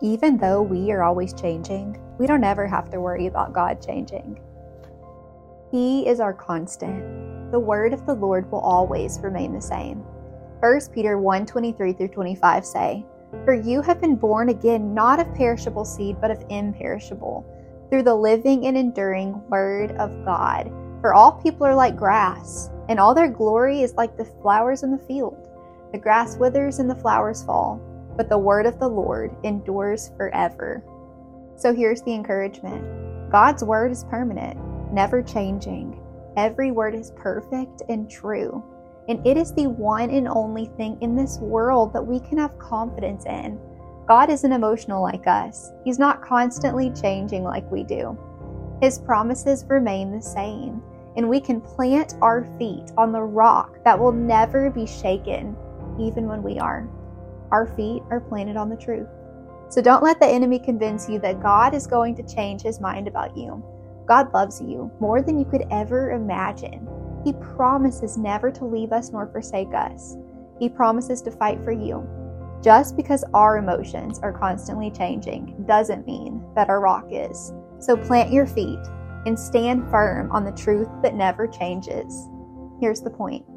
Even though we are always changing, we don't ever have to worry about God changing. He is our constant. The word of the Lord will always remain the same. 1 Peter 1:23-25 say, "For you have been born again, not of perishable seed, but of imperishable, through the living and enduring word of God. For all people are like grass, and all their glory is like the flowers in the field. The grass withers and the flowers fall, but the word of the Lord endures forever." So here's the encouragement. God's word is permanent, never changing. Every word is perfect and true. And it is the one and only thing in this world that we can have confidence in. God isn't emotional like us. He's not constantly changing like we do. His promises remain the same, and we can plant our feet on the rock that will never be shaken, even when we are. Our feet are planted on the truth. So don't let the enemy convince you that God is going to change his mind about you. God loves you more than you could ever imagine. He promises never to leave us nor forsake us. He promises to fight for you. Just because our emotions are constantly changing doesn't mean that our rock is. So plant your feet and stand firm on the truth that never changes. Here's the point.